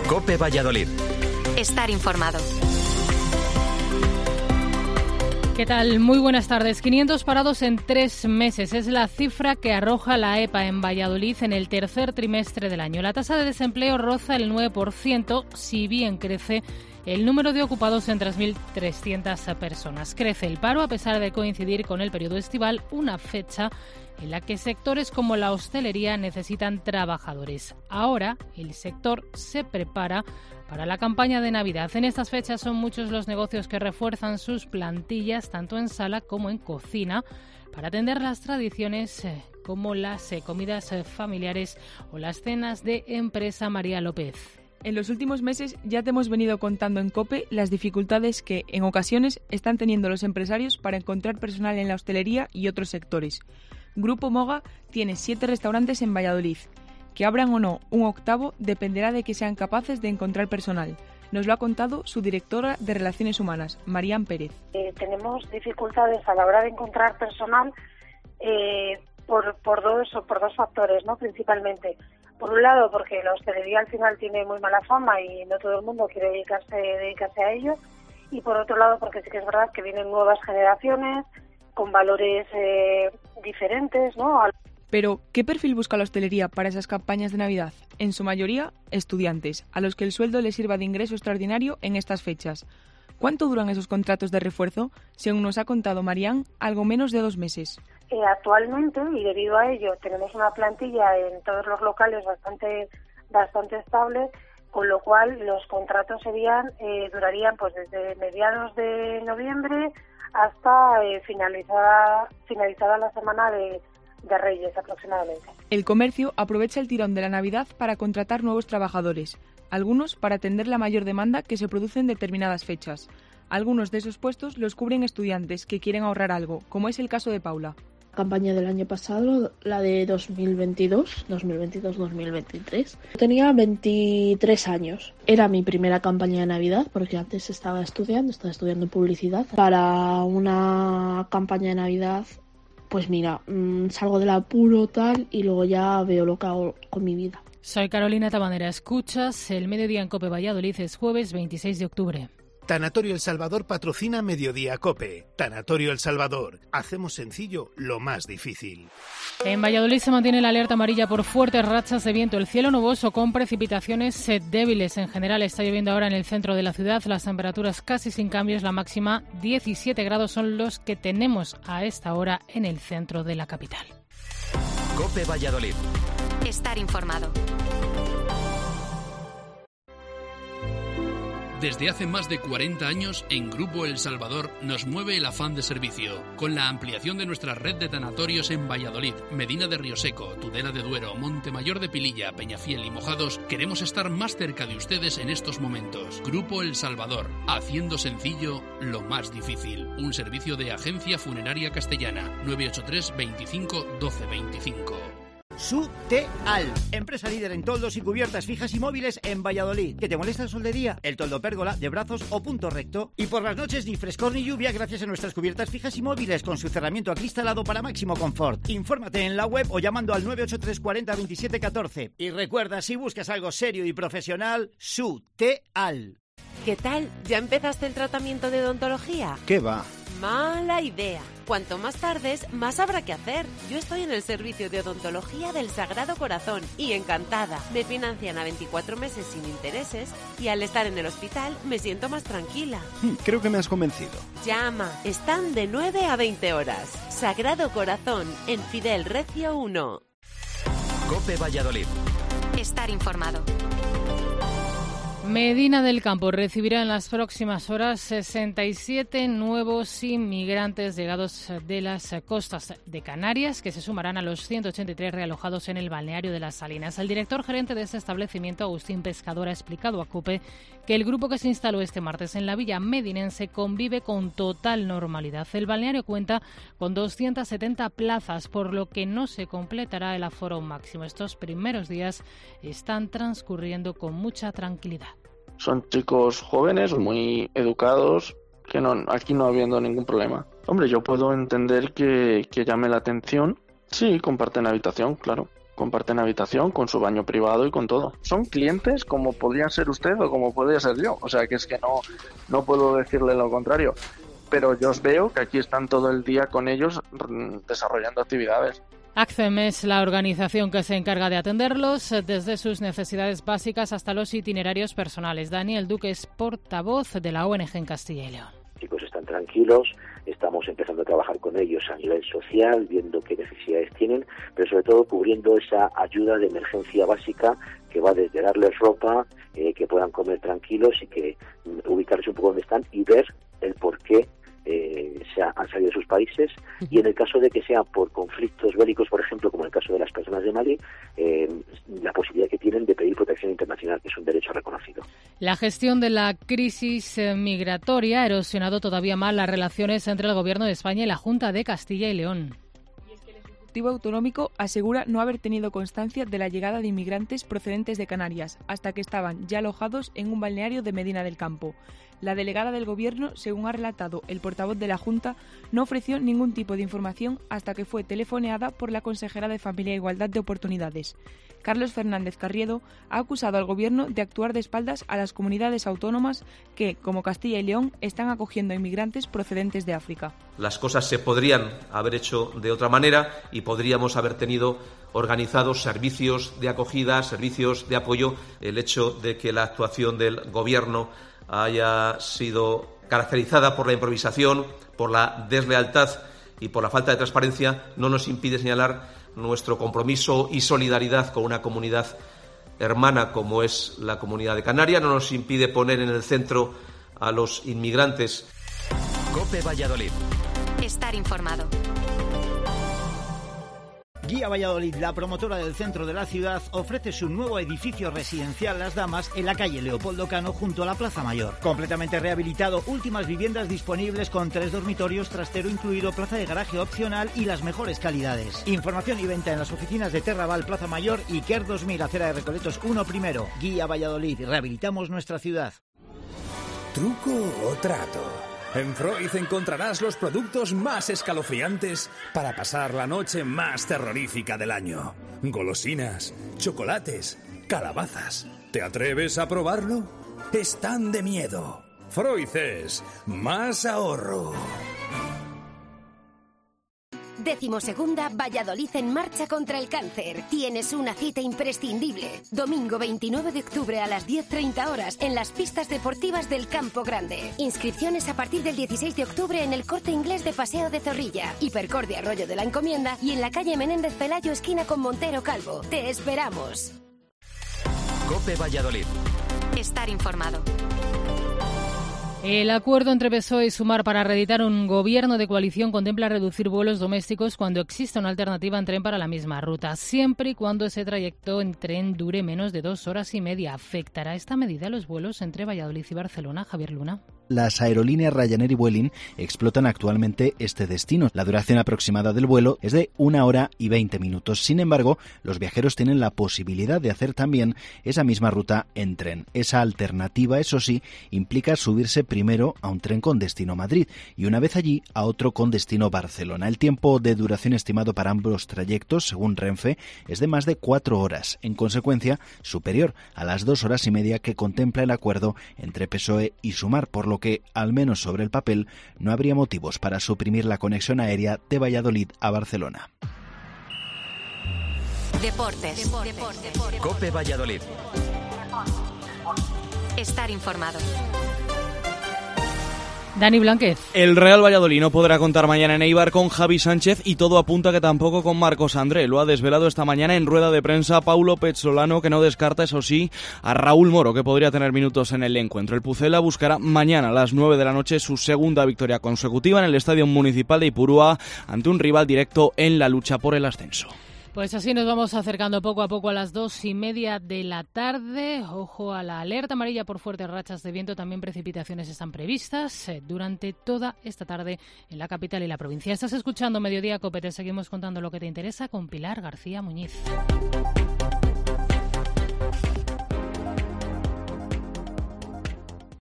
COPE Valladolid. Estar informado. ¿Qué tal? Muy buenas tardes. 500 parados en 3 meses es la cifra que arroja la EPA en Valladolid en el tercer trimestre del año. La tasa de desempleo roza el 9%, si bien crece el número de ocupados en 3.300 personas. Crece el paro a pesar de coincidir con el periodo estival, una fecha en la que sectores como la hostelería necesitan trabajadores. Ahora el sector se prepara para la campaña de Navidad. En estas fechas son muchos los negocios que refuerzan sus plantillas, tanto en sala como en cocina, para atender las tradiciones como las comidas familiares o las cenas de empresa. María López. En los últimos meses ya te hemos venido contando en COPE las dificultades que, en ocasiones, están teniendo los empresarios para encontrar personal en la hostelería y otros sectores. Grupo Moga tiene 7 restaurantes en Valladolid. Que abran o no un octavo dependerá de que sean capaces de encontrar personal. Nos lo ha contado su directora de Relaciones Humanas, Marían Pérez. Tenemos dificultades a la hora de encontrar personal por dos factores, ¿no? Principalmente. Por un lado, porque la hostelería al final tiene muy mala fama y no todo el mundo quiere dedicarse a ello. Y por otro lado, porque sí que es verdad que vienen nuevas generaciones con valores diferentes, ¿no? Pero, ¿qué perfil busca la hostelería para esas campañas de Navidad? En su mayoría, estudiantes, a los que el sueldo les sirva de ingreso extraordinario en estas fechas. ¿Cuánto duran esos contratos de refuerzo? Según nos ha contado Marían, algo menos de 2 meses. Actualmente, y debido a ello, tenemos una plantilla en todos los locales bastante estable, con lo cual los contratos durarían pues desde mediados de noviembre hasta finalizada la semana de Reyes aproximadamente. El comercio aprovecha el tirón de la Navidad para contratar nuevos trabajadores, algunos para atender la mayor demanda que se produce en determinadas fechas. Algunos de esos puestos los cubren estudiantes que quieren ahorrar algo, como es el caso de Paula. La campaña del año pasado, la de 2022-2023, tenía 23 años. Era mi primera campaña de Navidad porque antes estaba estudiando publicidad. Para una campaña de Navidad, pues mira, salgo del apuro tal y luego ya veo lo que hago con mi vida. Soy Carolina Tabanera. Escuchas el Mediodía en COPE Valladolid. Es jueves 26 de octubre. Tanatorio El Salvador patrocina Mediodía COPE. Tanatorio El Salvador. Hacemos sencillo lo más difícil. En Valladolid se mantiene la alerta amarilla por fuertes rachas de viento. El cielo nuboso con precipitaciones débiles. En general está lloviendo ahora en el centro de la ciudad. Las temperaturas casi sin cambios. La máxima 17 grados son los que tenemos a esta hora en el centro de la capital. COPE Valladolid. Estar informado. Desde hace más de 40 años, en Grupo El Salvador nos mueve el afán de servicio. Con la ampliación de nuestra red de tanatorios en Valladolid, Medina de Rioseco, Tudela de Duero, Montemayor de Pililla, Peñafiel y Mojados, queremos estar más cerca de ustedes en estos momentos. Grupo El Salvador, haciendo sencillo lo más difícil. Un servicio de Agencia Funeraria Castellana, 983 25 12 25. Suteal, empresa líder en toldos y cubiertas fijas y móviles en Valladolid. ¿Que te molesta el sol de día? El toldo pérgola, de brazos o punto recto. Y por las noches ni frescor ni lluvia gracias a nuestras cubiertas fijas y móviles con su cerramiento acristalado para máximo confort. Infórmate en la web o llamando al 983 40 27 14. Y recuerda, si buscas algo serio y profesional, Suteal. ¿Qué tal? ¿Ya empezaste el tratamiento de odontología? ¿Qué va? Mala idea. Cuanto más tardes, más habrá que hacer. Yo estoy en el servicio de odontología del Sagrado Corazón y encantada. Me financian a 24 meses sin intereses y al estar en el hospital me siento más tranquila. Creo que me has convencido. Llama. Están de 9 a 20 horas. Sagrado Corazón, en Fidel Recio 1. COPE Valladolid. Estar informado. Medina del Campo recibirá en las próximas horas 67 nuevos inmigrantes llegados de las costas de Canarias, que se sumarán a los 183 realojados en el balneario de Las Salinas. El director gerente de este establecimiento, Agustín Pescador, ha explicado a COPE que el grupo que se instaló este martes en la villa medinense convive con total normalidad. El balneario cuenta con 270 plazas, por lo que no se completará el aforo máximo. Estos primeros días están transcurriendo con mucha tranquilidad. Son chicos jóvenes, muy educados, que aquí no habiendo ningún problema. Hombre, yo puedo entender que llame la atención. Sí, comparten habitación, claro. comparten habitación con su baño privado y con todo. Son clientes como podría ser usted o como podría ser yo, o sea que es que no puedo decirle lo contrario, pero yo os veo que aquí están todo el día con ellos desarrollando actividades. ACCEM es la organización que se encarga de atenderlos desde sus necesidades básicas hasta los itinerarios personales. Daniel Duque es portavoz de la ONG en Castilla y León. Los chicos están tranquilos, estamos empezando a trabajar con ellos a nivel social, viendo qué necesidades tienen, pero sobre todo cubriendo esa ayuda de emergencia básica que va desde darles ropa, que puedan comer tranquilos y que ubicarse un poco donde están y ver el por qué han salido de sus países, y en el caso de que sea por conflictos bélicos, por ejemplo, como en el caso de las personas de Mali, la posibilidad que tienen de pedir protección internacional, que es un derecho reconocido. La gestión de la crisis migratoria ha erosionado todavía más las relaciones entre el Gobierno de España y la Junta de Castilla y León. El Ejecutivo Autonómico asegura no haber tenido constancia de la llegada de inmigrantes procedentes de Canarias, hasta que estaban ya alojados en un balneario de Medina del Campo. La delegada del Gobierno, según ha relatado el portavoz de la Junta, no ofreció ningún tipo de información hasta que fue telefoneada por la consejera de Familia e Igualdad de Oportunidades. Carlos Fernández Carriedo ha acusado al Gobierno de actuar de espaldas a las comunidades autónomas que, como Castilla y León, están acogiendo a inmigrantes procedentes de África. Las cosas se podrían haber hecho de otra manera y podríamos haber tenido organizados servicios de acogida, servicios de apoyo. El hecho de que la actuación del Gobierno haya sido caracterizada por la improvisación, por la deslealtad y por la falta de transparencia no nos impide señalar nuestro compromiso y solidaridad con una comunidad hermana como es la Comunidad de Canarias, no nos impide poner en el centro a los inmigrantes. COPE Valladolid. Estar informado. Guía Valladolid, la promotora del centro de la ciudad, ofrece su nuevo edificio residencial Las Damas en la calle Leopoldo Cano junto a la Plaza Mayor. Completamente rehabilitado, últimas viviendas disponibles con 3 dormitorios, trastero incluido, plaza de garaje opcional y las mejores calidades. Información y venta en las oficinas de Terraval, Plaza Mayor y Quer 2000, acera de Recoletos 1 primero. Guía Valladolid, rehabilitamos nuestra ciudad. ¿Truco o trato? En Freud encontrarás los productos más escalofriantes para pasar la noche más terrorífica del año. Golosinas, chocolates, calabazas. ¿Te atreves a probarlo? Están de miedo. Freud es más ahorro. 12ª Valladolid en marcha contra el cáncer. Tienes una cita imprescindible. Domingo 29 de octubre a las 10:30 horas en las pistas deportivas del Campo Grande. Inscripciones a partir del 16 de octubre en el Corte Inglés de Paseo de Zorrilla, Hipercor de Arroyo de la Encomienda y en la calle Menéndez Pelayo esquina con Montero Calvo. ¡Te esperamos! COPE Valladolid. Estar informado. El acuerdo entre PSOE y Sumar para reeditar un gobierno de coalición contempla reducir vuelos domésticos cuando exista una alternativa en tren para la misma ruta, siempre y cuando ese trayecto en tren dure menos de 2 horas y media. ¿Afectará esta medida a los vuelos entre Valladolid y Barcelona? Javier Luna. Las aerolíneas Ryanair y Vueling explotan actualmente este destino. La duración aproximada del vuelo es de 1 hora y 20 minutos. Sin embargo, los viajeros tienen la posibilidad de hacer también esa misma ruta en tren. Esa alternativa, eso sí, implica subirse primero a un tren con destino Madrid y una vez allí a otro con destino Barcelona. El tiempo de duración estimado para ambos trayectos, según Renfe, es de más de 4 horas. En consecuencia, superior a las 2 horas y media que contempla el acuerdo entre PSOE y Sumar, por lo que, al menos sobre el papel, no habría motivos para suprimir la conexión aérea de Valladolid a Barcelona. Deportes. COPE Valladolid. Estar informado. Dani Blánquez. El Real Valladolid no podrá contar mañana en Eibar con Javi Sánchez y todo apunta que tampoco con Marcos André. Lo ha desvelado esta mañana en rueda de prensa Paulo Pezzolano, que no descarta, eso sí, a Raúl Moro, que podría tener minutos en el encuentro. El Pucela buscará mañana a las 9 de la noche su segunda victoria consecutiva en el Estadio Municipal de Ipurúa ante un rival directo en la lucha por el ascenso. Pues así nos vamos acercando poco a poco a las 2:30 de la tarde. Ojo a la alerta amarilla por fuertes rachas de viento. También precipitaciones están previstas durante toda esta tarde en la capital y la provincia. Estás escuchando Mediodía COPE. Te seguimos contando lo que te interesa con Pilar García Muñiz.